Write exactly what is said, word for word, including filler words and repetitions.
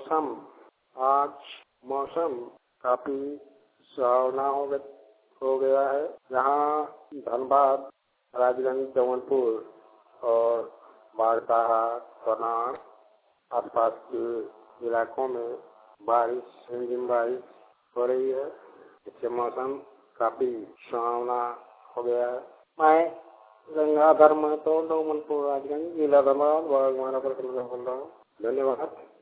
मौसम आज मौसम काफी सुहावना हो गया हो गया है। यहाँ धनबाद, राजगंज, जौनपुर और बारताहा, करनाल आसपास के इलाकों में बारिश रिमझिम बारिश हो रही है। इससे मौसम काफी सुहावना हो गया है। मैं गंगाधर महतो, डोमनपुर, राजगंज, जिला धनबाद, बोल रहा हूँ। धन्यवाद।